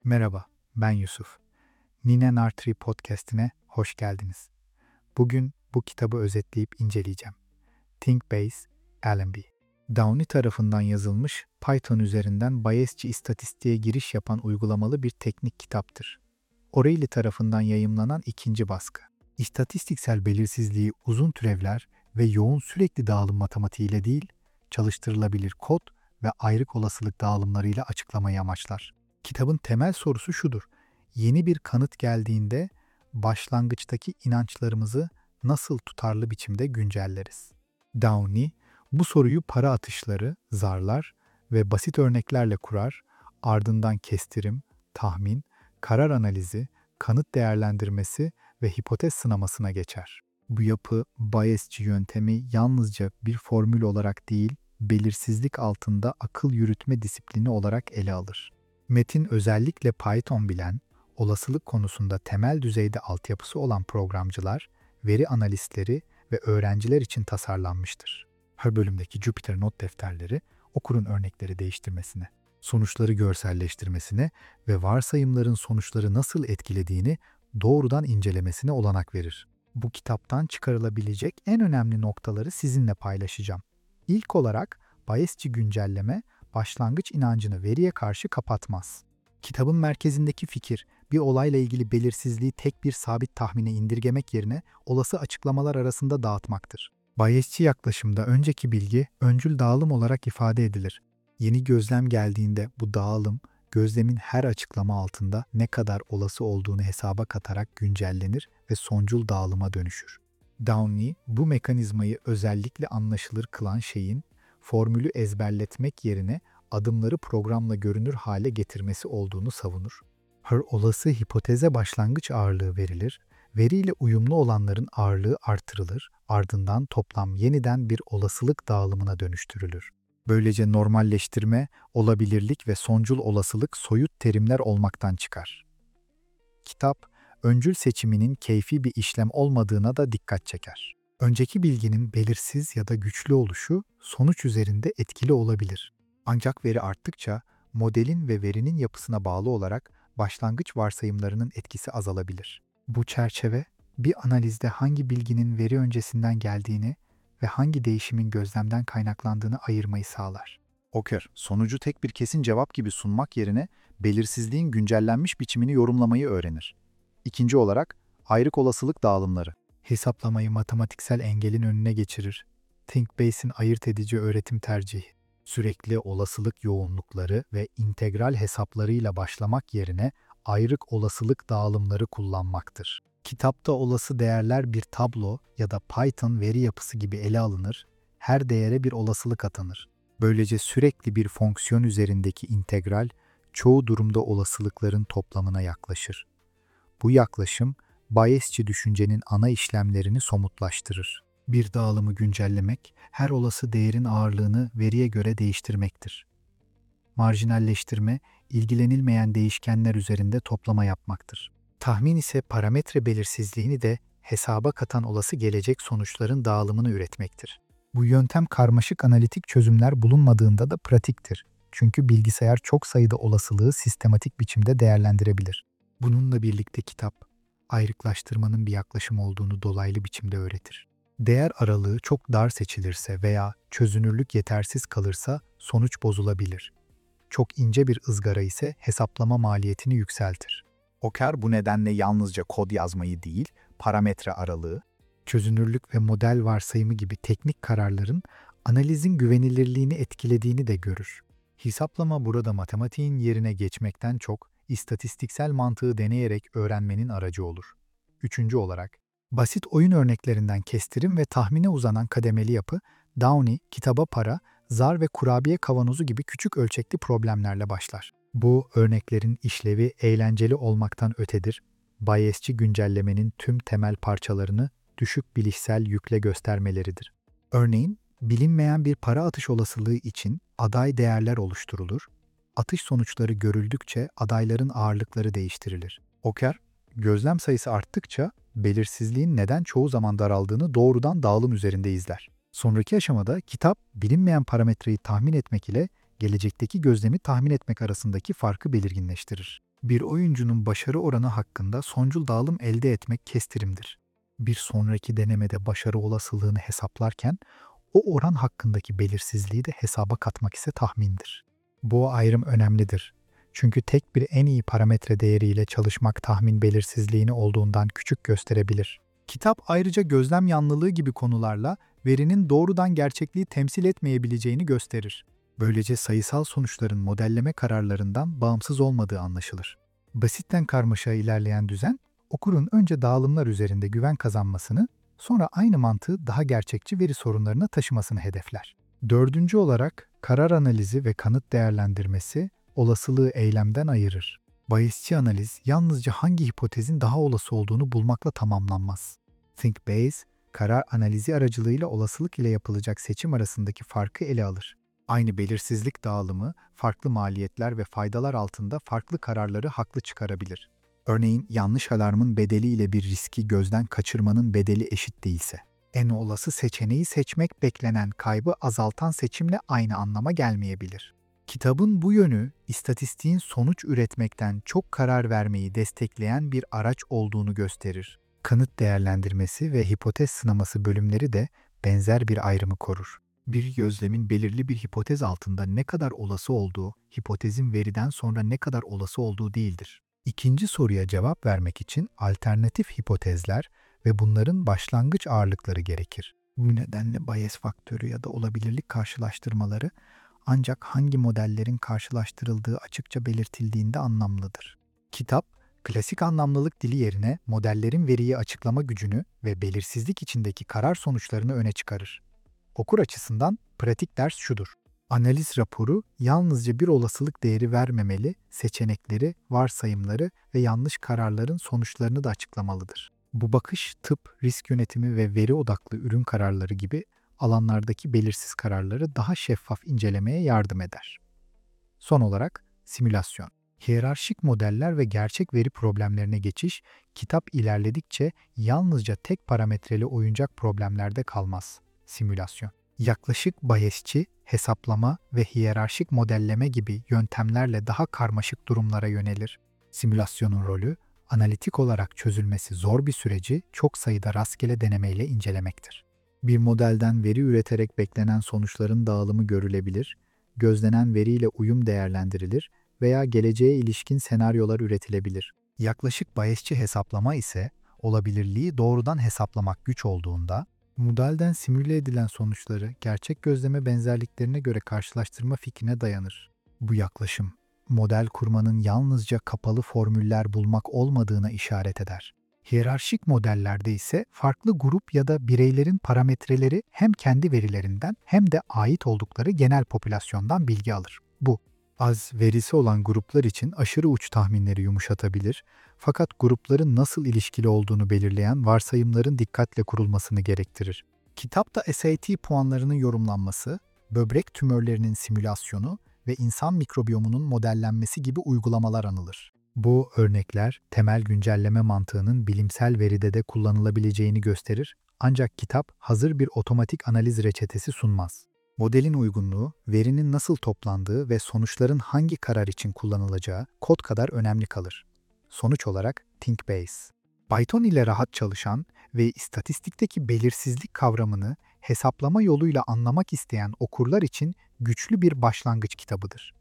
Merhaba, ben Yusuf. Nine Nartree podcast'ine hoş geldiniz. Bugün bu kitabı özetleyip inceleyeceğim. Think Bayes, Allenby. Downey tarafından yazılmış, Python üzerinden Bayesçi istatistiğe giriş yapan uygulamalı bir teknik kitaptır. O'Reilly tarafından yayımlanan ikinci baskı. İstatistiksel belirsizliği uzun türevler ve yoğun sürekli dağılım matematiğiyle değil, çalıştırılabilir kod ve ayrık olasılık dağılımlarıyla açıklamayı amaçlar. Kitabın temel sorusu şudur: yeni bir kanıt geldiğinde başlangıçtaki inançlarımızı nasıl tutarlı biçimde güncelleriz? Downey, bu soruyu para atışları, zarlar ve basit örneklerle kurar, ardından kestirim, tahmin, karar analizi, kanıt değerlendirmesi ve hipotez sınamasına geçer. Bu yapı, Bayesçi yöntemi yalnızca bir formül olarak değil, belirsizlik altında akıl yürütme disiplini olarak ele alır. Metin özellikle Python bilen, olasılık konusunda temel düzeyde altyapısı olan programcılar, veri analistleri ve öğrenciler için tasarlanmıştır. Her bölümdeki Jupyter not defterleri, okurun örnekleri değiştirmesine, sonuçları görselleştirmesine ve varsayımların sonuçları nasıl etkilediğini doğrudan incelemesine olanak verir. Bu kitaptan çıkarılabilecek en önemli noktaları sizinle paylaşacağım. İlk olarak Bayesçi güncelleme, başlangıç inancını veriye karşı kapatmaz. Kitabın merkezindeki fikir, bir olayla ilgili belirsizliği tek bir sabit tahmine indirgemek yerine olası açıklamalar arasında dağıtmaktır. Bayesçi yaklaşımda önceki bilgi öncül dağılım olarak ifade edilir. Yeni gözlem geldiğinde bu dağılım, gözlemin her açıklama altında ne kadar olası olduğunu hesaba katarak güncellenir ve sonucul dağılıma dönüşür. Downey, bu mekanizmayı özellikle anlaşılır kılan şeyin, formülü ezberletmek yerine adımları programla görünür hale getirmesi olduğunu savunur. Her olası hipoteze başlangıç ağırlığı verilir, veriyle uyumlu olanların ağırlığı artırılır, ardından toplam yeniden bir olasılık dağılımına dönüştürülür. Böylece normalleştirme, olabilirlik ve sonucul olasılık soyut terimler olmaktan çıkar. Kitap, öncül seçiminin keyfi bir işlem olmadığına da dikkat çeker. Önceki bilginin belirsiz ya da güçlü oluşu sonuç üzerinde etkili olabilir. Ancak veri arttıkça modelin ve verinin yapısına bağlı olarak başlangıç varsayımlarının etkisi azalabilir. Bu çerçeve, bir analizde hangi bilginin veri öncesinden geldiğini ve hangi değişimin gözlemden kaynaklandığını ayırmayı sağlar. Oker, sonucu tek bir kesin cevap gibi sunmak yerine belirsizliğin güncellenmiş biçimini yorumlamayı öğrenir. İkinci olarak, ayrık olasılık dağılımları. Hesaplamayı matematiksel engelin önüne geçirir. Think Bayes'in ayırt edici öğretim tercihi. Sürekli olasılık yoğunlukları ve integral hesaplarıyla başlamak yerine ayrık olasılık dağılımları kullanmaktır. Kitapta olası değerler bir tablo ya da Python veri yapısı gibi ele alınır, her değere bir olasılık atanır. Böylece sürekli bir fonksiyon üzerindeki integral, çoğu durumda olasılıkların toplamına yaklaşır. Bu yaklaşım, Bayesçi düşüncenin ana işlemlerini somutlaştırır. Bir dağılımı güncellemek, her olası değerin ağırlığını veriye göre değiştirmektir. Marjinalleştirme, ilgilenilmeyen değişkenler üzerinde toplama yapmaktır. Tahmin ise parametre belirsizliğini de hesaba katan olası gelecek sonuçların dağılımını üretmektir. Bu yöntem karmaşık analitik çözümler bulunmadığında da pratiktir. Çünkü bilgisayar çok sayıda olasılığı sistematik biçimde değerlendirebilir. Bununla birlikte kitap, ayrıklaştırmanın bir yaklaşım olduğunu dolaylı biçimde öğretir. Değer aralığı çok dar seçilirse veya çözünürlük yetersiz kalırsa sonuç bozulabilir. Çok ince bir ızgara ise hesaplama maliyetini yükseltir. Oker bu nedenle yalnızca kod yazmayı değil, parametre aralığı, çözünürlük ve model varsayımı gibi teknik kararların analizin güvenilirliğini etkilediğini de görür. Hesaplama burada matematiğin yerine geçmekten çok, istatistiksel mantığı deneyerek öğrenmenin aracı olur. Üçüncü olarak, basit oyun örneklerinden kestirim ve tahmine uzanan kademeli yapı, Downey, kitaba para, zar ve kurabiye kavanozu gibi küçük ölçekli problemlerle başlar. Bu örneklerin işlevi eğlenceli olmaktan ötedir, Bayesçi güncellemenin tüm temel parçalarını düşük bilişsel yükle göstermeleridir. Örneğin, bilinmeyen bir para atış olasılığı için aday değerler oluşturulur, atış sonuçları görüldükçe adayların ağırlıkları değiştirilir. Oker, gözlem sayısı arttıkça belirsizliğin neden çoğu zaman daraldığını doğrudan dağılım üzerinde izler. Sonraki aşamada kitap, bilinmeyen parametreyi tahmin etmek ile gelecekteki gözlemi tahmin etmek arasındaki farkı belirginleştirir. Bir oyuncunun başarı oranı hakkında sonuncul dağılım elde etmek kestirimdir. Bir sonraki denemede başarı olasılığını hesaplarken o oran hakkındaki belirsizliği de hesaba katmak ise tahmindir. Bu ayrım önemlidir. Çünkü tek bir en iyi parametre değeriyle çalışmak tahmin belirsizliğini olduğundan küçük gösterebilir. Kitap ayrıca gözlem yanlılığı gibi konularla verinin doğrudan gerçekliği temsil etmeyebileceğini gösterir. Böylece sayısal sonuçların modelleme kararlarından bağımsız olmadığı anlaşılır. Basitten karmaşaya ilerleyen düzen, okurun önce dağılımlar üzerinde güven kazanmasını, sonra aynı mantığı daha gerçekçi veri sorunlarına taşımasını hedefler. Dördüncü olarak, karar analizi ve kanıt değerlendirmesi olasılığı eylemden ayırır. Bayesçi analiz yalnızca hangi hipotezin daha olası olduğunu bulmakla tamamlanmaz. Think Bayes, karar analizi aracılığıyla olasılık ile yapılacak seçim arasındaki farkı ele alır. Aynı belirsizlik dağılımı, farklı maliyetler ve faydalar altında farklı kararları haklı çıkarabilir. Örneğin yanlış alarmın bedeli ile bir riski gözden kaçırmanın bedeli eşit değilse. En olası seçeneği seçmek beklenen kaybı azaltan seçimle aynı anlama gelmeyebilir. Kitabın bu yönü, istatistiğin sonuç üretmekten çok karar vermeyi destekleyen bir araç olduğunu gösterir. Kanıt değerlendirmesi ve hipotez sınaması bölümleri de benzer bir ayrımı korur. Bir gözlemin belirli bir hipotez altında ne kadar olası olduğu, hipotezin veriden sonra ne kadar olası olduğu değildir. İkinci soruya cevap vermek için alternatif hipotezler ve bunların başlangıç ağırlıkları gerekir. Bu nedenle Bayes faktörü ya da olabilirlik karşılaştırmaları ancak hangi modellerin karşılaştırıldığı açıkça belirtildiğinde anlamlıdır. Kitap, klasik anlamlılık dili yerine modellerin veriyi açıklama gücünü ve belirsizlik içindeki karar sonuçlarını öne çıkarır. Okur açısından pratik ders şudur. Analiz raporu yalnızca bir olasılık değeri vermemeli, seçenekleri, varsayımları ve yanlış kararların sonuçlarını da açıklamalıdır. Bu bakış tıp, risk yönetimi ve veri odaklı ürün kararları gibi alanlardaki belirsiz kararları daha şeffaf incelemeye yardım eder. Son olarak simülasyon. Hiyerarşik modeller ve gerçek veri problemlerine geçiş, kitap ilerledikçe yalnızca tek parametreli oyuncak problemlerde kalmaz. Simülasyon. Yaklaşık bayesçi, hesaplama ve hiyerarşik modelleme gibi yöntemlerle daha karmaşık durumlara yönelir. Simülasyonun rolü, analitik olarak çözülmesi zor bir süreci çok sayıda rastgele denemeyle incelemektir. Bir modelden veri üreterek beklenen sonuçların dağılımı görülebilir, gözlenen veriyle uyum değerlendirilir veya geleceğe ilişkin senaryolar üretilebilir. Yaklaşık bayesçi hesaplama ise olabilirliği doğrudan hesaplamak güç olduğunda, modelden simüle edilen sonuçları gerçek gözleme benzerliklerine göre karşılaştırma fikrine dayanır. Bu yaklaşım, model kurmanın yalnızca kapalı formüller bulmak olmadığına işaret eder. Hiyerarşik modellerde ise farklı grup ya da bireylerin parametreleri hem kendi verilerinden hem de ait oldukları genel popülasyondan bilgi alır. Bu, az verisi olan gruplar için aşırı uç tahminleri yumuşatabilir, fakat grupların nasıl ilişkili olduğunu belirleyen varsayımların dikkatle kurulmasını gerektirir. Kitapta SAT puanlarının yorumlanması, böbrek tümörlerinin simülasyonu ve insan mikrobiyomunun modellenmesi gibi uygulamalar anılır. Bu örnekler temel güncelleme mantığının bilimsel veride de kullanılabileceğini gösterir, ancak kitap hazır bir otomatik analiz reçetesi sunmaz. Modelin uygunluğu, verinin nasıl toplandığı ve sonuçların hangi karar için kullanılacağı kod kadar önemli kalır. Sonuç olarak Think Bayes. Python ile rahat çalışan ve istatistikteki belirsizlik kavramını hesaplama yoluyla anlamak isteyen okurlar için güçlü bir başlangıç kitabıdır.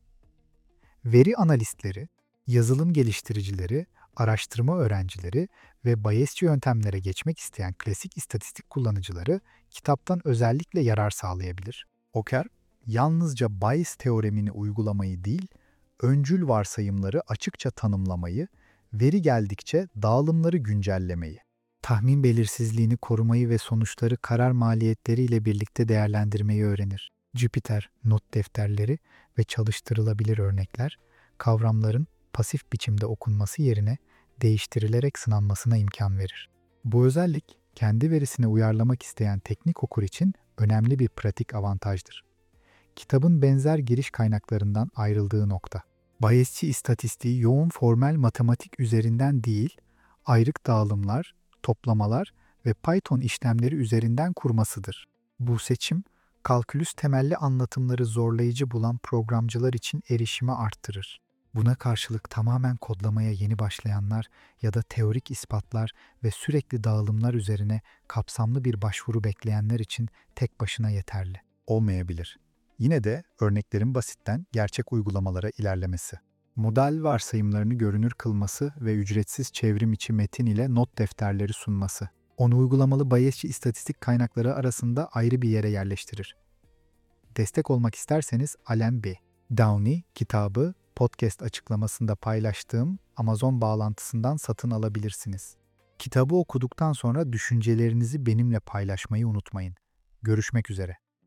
Veri analistleri, yazılım geliştiricileri, araştırma öğrencileri ve Bayesçi yöntemlere geçmek isteyen klasik istatistik kullanıcıları kitaptan özellikle yarar sağlayabilir. Oker, yalnızca Bayes teoremini uygulamayı değil, öncül varsayımları açıkça tanımlamayı, veri geldikçe dağılımları güncellemeyi, tahmin belirsizliğini korumayı ve sonuçları karar maliyetleriyle birlikte değerlendirmeyi öğrenir. Jupyter, not defterleri ve çalıştırılabilir örnekler, kavramların pasif biçimde okunması yerine değiştirilerek sınanmasına imkan verir. Bu özellik, kendi verisine uyarlamak isteyen teknik okur için önemli bir pratik avantajdır. Kitabın benzer giriş kaynaklarından ayrıldığı nokta. Bayesçi istatistiği yoğun formel matematik üzerinden değil, ayrık dağılımlar, toplamalar ve Python işlemleri üzerinden kurmasıdır. Bu seçim, kalkülüs temelli anlatımları zorlayıcı bulan programcılar için erişimi arttırır. Buna karşılık tamamen kodlamaya yeni başlayanlar ya da teorik ispatlar ve sürekli dağılımlar üzerine kapsamlı bir başvuru bekleyenler için tek başına yeterli olmayabilir. Yine de örneklerin basitten gerçek uygulamalara ilerlemesi, model varsayımlarını görünür kılması ve ücretsiz çevrim içi metin ile not defterleri sunması, onu uygulamalı Bayes'i istatistik kaynakları arasında ayrı bir yere yerleştirir. Destek olmak isterseniz Alan B. Downey kitabı podcast açıklamasında paylaştığım Amazon bağlantısından satın alabilirsiniz. Kitabı okuduktan sonra düşüncelerinizi benimle paylaşmayı unutmayın. Görüşmek üzere.